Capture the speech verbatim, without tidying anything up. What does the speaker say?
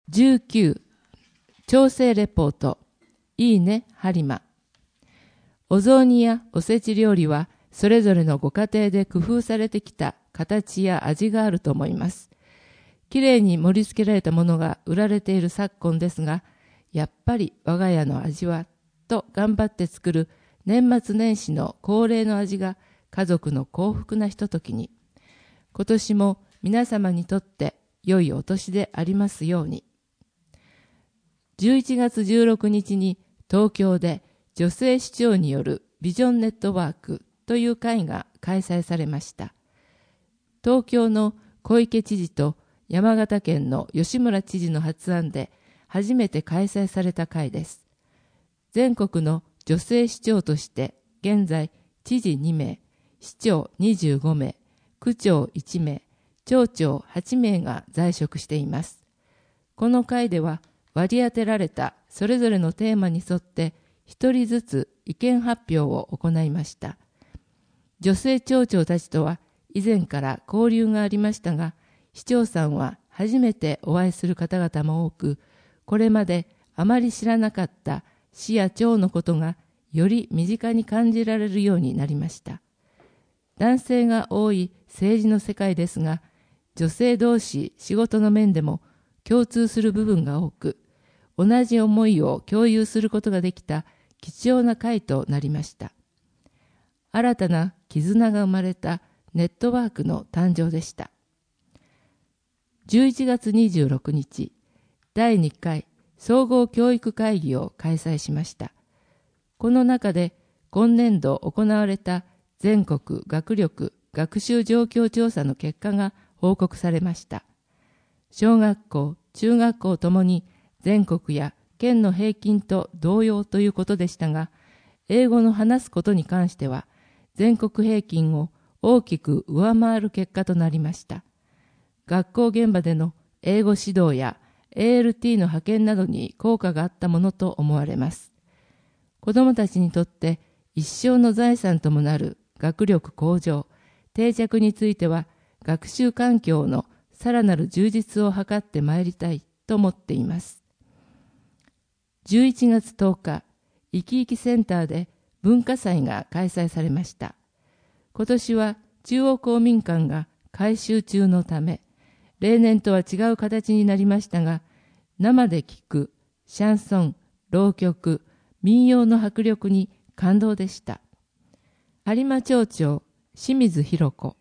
じゅうきゅう調整レポート。いいね播磨。お雑煮やおせち料理はそれぞれのご家庭で工夫されてきた形や味があると思います。きれいに盛り付けられたものが売られている昨今ですが、やっぱり我が家の味はと頑張って作る年末年始の恒例の味が家族の幸福なひとときに、今年も皆様にとって良いお年でありますように。じゅういちがつじゅうろくにちに東京で女性市長によるビジョンネットワークという会が開催されました。東京の小池知事と山形県の吉村知事の発案で初めて開催された会です。全国の女性市長として現在知事にめい、市長にじゅうごめい、区長いちめい、町長はちめいが在職しています。この会では割り当てられたそれぞれのテーマに沿って一人ずつ意見発表を行いました。女性町長たちとは以前から交流がありましたが、市長さんは初めてお会いする方々も多く、これまであまり知らなかった市や町のことがより身近に感じられるようになりました。男性が多い政治の世界ですが、女性同士仕事の面でも共通する部分が多く、同じ思いを共有することができた貴重な会となりました。新たな絆が生まれたネットワークの誕生でした。じゅういちがつにじゅうろくにち、だいにかい総合教育会議を開催しました。この中で今年度行われた全国学力学習状況調査の結果が報告されました。小学校、中学校ともに全国や県の平均と同様ということでしたが、英語の話すことに関しては全国平均を大きく上回る結果となりました。学校現場での英語指導や エーエルティー の派遣などに効果があったものと思われます。子どもたちにとって一生の財産ともなる学力向上、定着については学習環境のさらなる充実を図ってまいりたいと思っています。じゅういちがつとおか、いきいきセンターで文化祭が開催されました。今年は中央公民館が改修中のため、例年とは違う形になりましたが、生で聴くシャンソン、浪曲、民謡の迫力に感動でした。播磨町長清水弘子。